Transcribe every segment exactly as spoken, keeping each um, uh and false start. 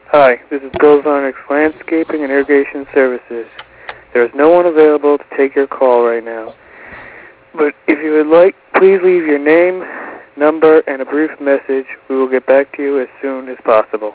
Hi, this is Bill Zarnick's Landscaping and Irrigation Services. There is no one available to take your call right now. But if you would like, please leave your name, number, and a brief message. We will get back to you as soon as possible.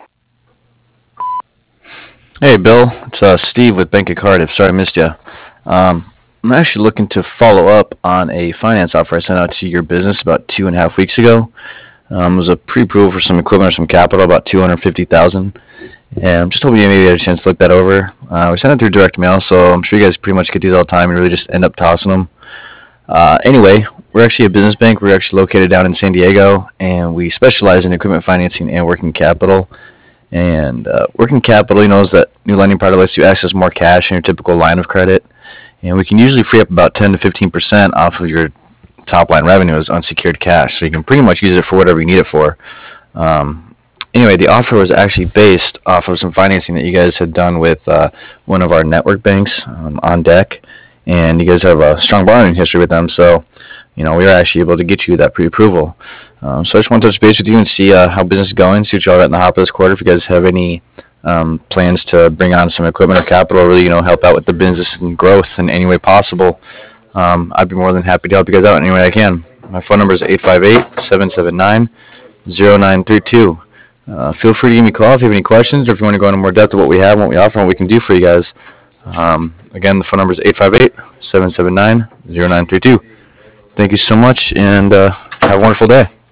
Hey, Bill. It's uh, Steve with Bank of Cardiff. Sorry I missed you. Um, I'm actually looking to follow up on a finance offer I sent out to your business about two and a half weeks ago. Um, it was a pre-approval for some equipment or some capital, about two hundred fifty thousand dollars. And I'm just hoping you maybe had a chance to look that over. Uh, we sent it through direct mail, so I'm sure you guys pretty much get these all the time and really just end up tossing them. Uh, anyway, we're actually a business bank. We're actually located down in San Diego, and we specialize in equipment financing and working capital. And uh, working capital, you know, is that new lending product lets you access more cash in your typical line of credit. And we can usually free up about ten to fifteen percent off of your top line revenue as unsecured cash. So you can pretty much use it for whatever you need it for. Um, anyway, the offer was actually based off of some financing that you guys had done with uh, one of our network banks um, on deck. And you guys have a strong borrowing history with them. So, you know, we were actually able to get you that pre-approval. Um, so I just want to touch base with you and see uh, how business is going, see what y'all got in the hopper this quarter. If you guys have any um, plans to bring on some equipment or capital, or really, you know, help out with the business and growth in any way possible, um, I'd be more than happy to help you guys out in any way I can. My phone number is eight five eight, seven seven nine, zero nine three two. Uh, feel free to give me a call if you have any questions, or if you want to go into more depth of what we have, what we offer, and what we can do for you guys. Um, again, the phone number is eight five eight, seven seven nine, zero nine three two. Thank you so much, and uh, have a wonderful day.